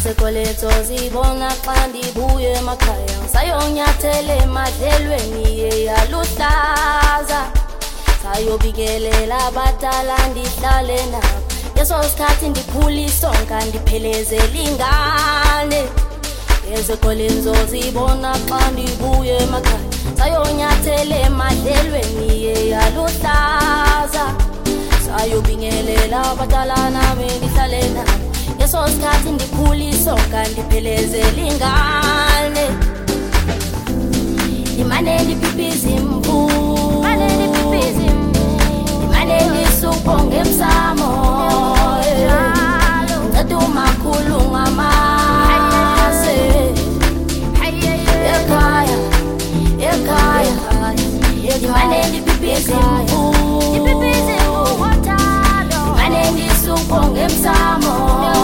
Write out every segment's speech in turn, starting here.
Ezekoletho zibona xa ndibuye emakhaya sayonyathele emadlelweni eyaluhlaza sayobikelela abadala ndihlale nabo yeso sikhathi ndiphula isonka ndiphelezela ingane Ezekoletho zibona xa ndibuye emakhaya sayonyathele emadlelweni eyaluhlaza sayobikelela abadala nami ndihlale nabo yeso sikhathi ndiphula isonka ndiphelezela ingane imane ndiphipiza imvula imane ndisubonga emsamo ngiceda umakhulu ngamase ekhaya imane ndiphipiza imvula imane ndisubonga emsamo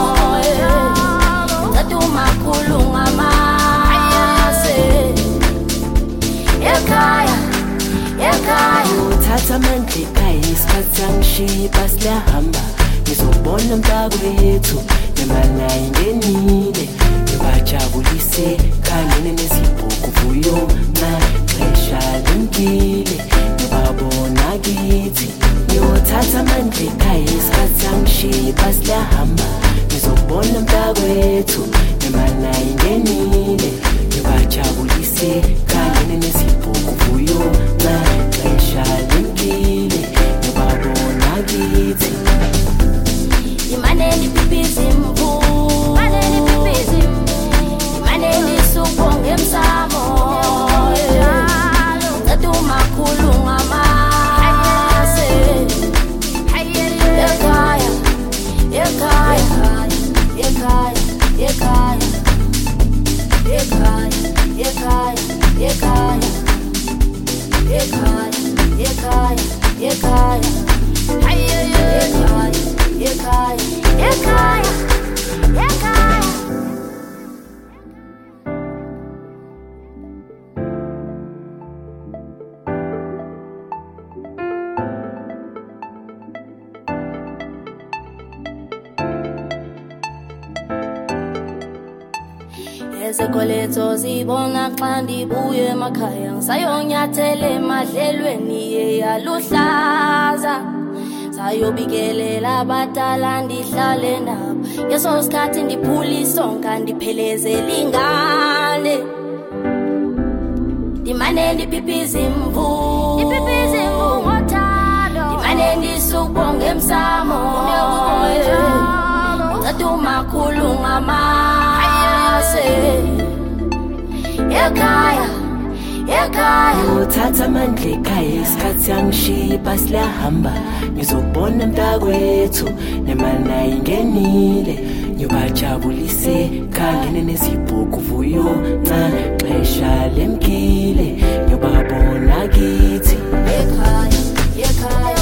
Uthatha amandla ekhaya isikhathi sangishiya ibhasi liyahamba ngizobona mntakwethu nemali ayingenile ngibajabulise khangene nezibhuku vuyo naxesha limkile ngibabona kithi ngiyothatha amandla ekhaya isikhathi sangishiya ibhasi liyahamba ngizobona mntakwethu nemali ayingenile ngibajabulise khangene nezibhuku vuyo naxesha limkile ngibabona kithi imane ndiphipiza imvula imane ndisubonga emsamo ngiceda umakhulu ngamase ekhaya Ezekoletho zibona xa ndibuye emakhaya sayonyathele emadlelweni eyaluhlaza sayobikelela abadala ndihlale nabo yeso sikhathi ndiphula isonka ndiphelezela ingane imane ndiphipiza imvula imane ndisubonga emsamo ngiceda umakhulu ngamase ekhaya Uthatha amandla ekhaya isikhathi sangishiya ibhasi liyahamba ngizobona mntakwethu nemali ayingenile ngibajabulise khangene nezibhuku vuyo naxesha limkile ngibabona kithi ekhaya